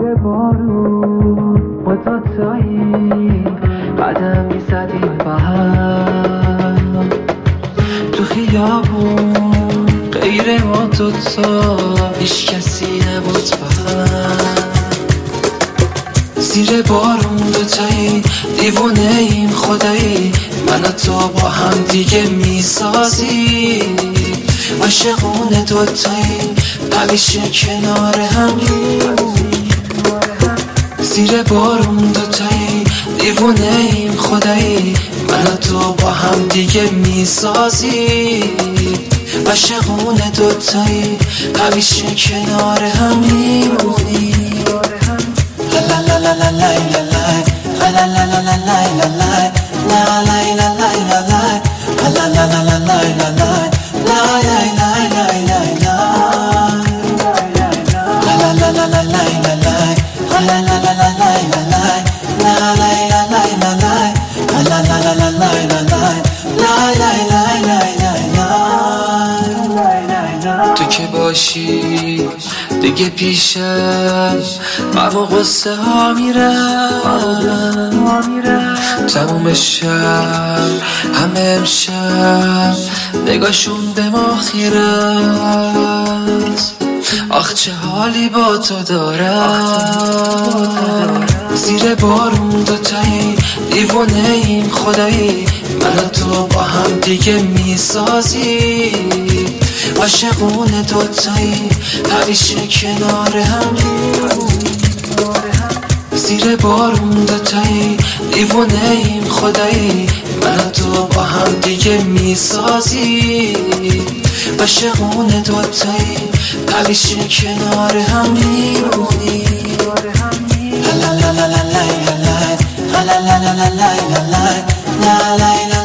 زیر بارون با دوتایی قدم میزدیم با هم تو خیابون، غیر ما دوتا هیچ کسی نبود با هم. زیر بارون دوتایی دیوونه ایم خدایی، من و تو با هم دیگه میسازی عاشقونه دوتایی همیشه کنار همیم. زیر بارون دوتایی دیوونه ایم خدایی، من و تو با هم دیگه میسازی عاشقونه دوتایی همیشه کنار هم میمونی. لا لا لا لا لا لا لا لا لا لا لا تو که باشی دیگه پیشم غم و غصه ها میرم تموم شب همه امشب نگاشون به ما خیره است. آخ چه حالی با تو دارم. زیر بارون دوتایی دیوونه ایم خدایی، من و تو با هم دیگه میسازی عاشقونه دوتایی همیشه کنار هم. زیر بارون دوتایی دیوونه ایم خدایی، من و تو با هم دیگه میسازی عاشقونه دوتایی همیشه کنار هم میمونی. لا لا لا لا لا لا لا لا لا لا لا لا لا لا لا